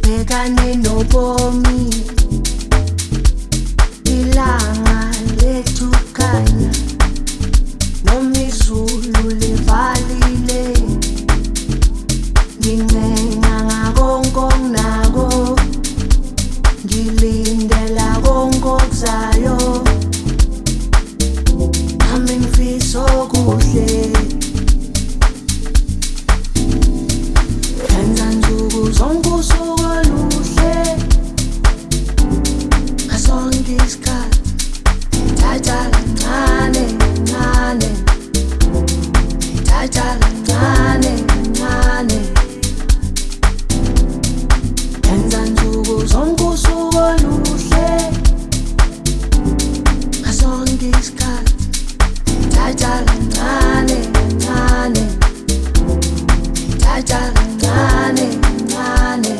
bhekane nobomi, ilanga lethu khanya noma izulu livalile, ngincenga ngakonke okunako, ngilindela konke okuzayo, nami ngifisa okuhle. Enza nsuku zonke usuku oluhle, ngasonke isikhathi ngithatha kancane kancane, ngithatha kancane kancane. Enza nsuku zonke usuku oluhle, ngasonke isikhathi ngithatha kancane kancane, ngithatha kancane kancane.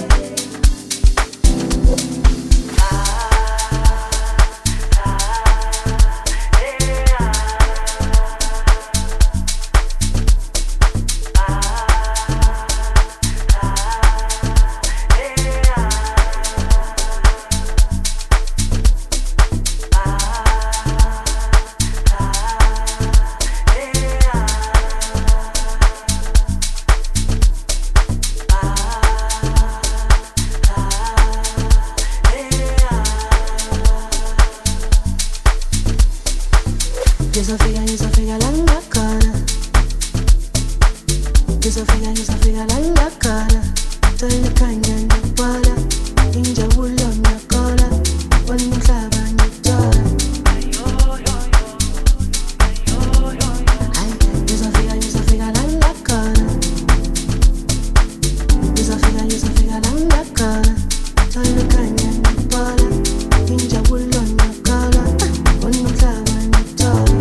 Desafía la cara. Desafía la cara. Estoy la caña en la pala. Ninja bulo en la cola. Cuando clava en la tora. Desafía la cara. Desafía la cara. Estoy la caña en la pala. Ninja bulo en la cola. Cuando clava en la tora.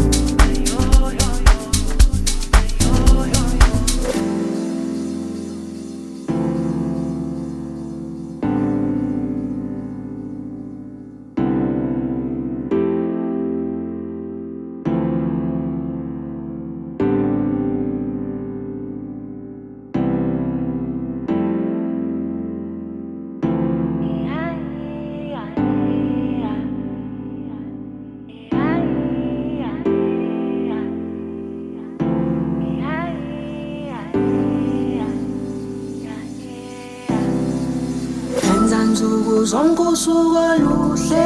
Nsuku zonke usuku oluhle,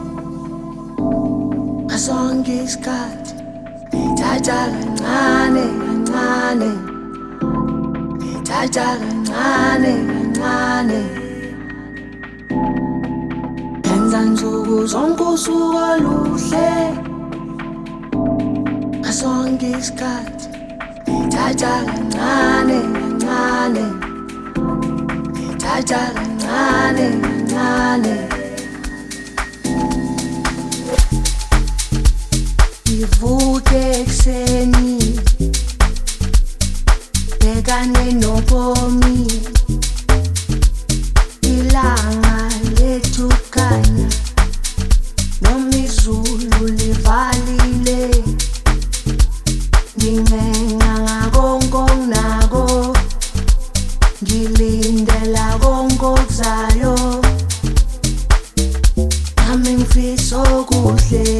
ngasonke isikhathi ngithatha kancane kancane, ngithatha kancane kancane. Enza nsuku zonke usuku oluhle, ngasonke isikhathi ngithatha kancane kancane, ngithatha kancane kancane. Ngivuke ekuseni, bhekane nobomi, ilanga lethu khanya noma izulu livalile, ngincenga ngakonke okunako, ngilindela konke okuzayo, nami ngifisa okuhle.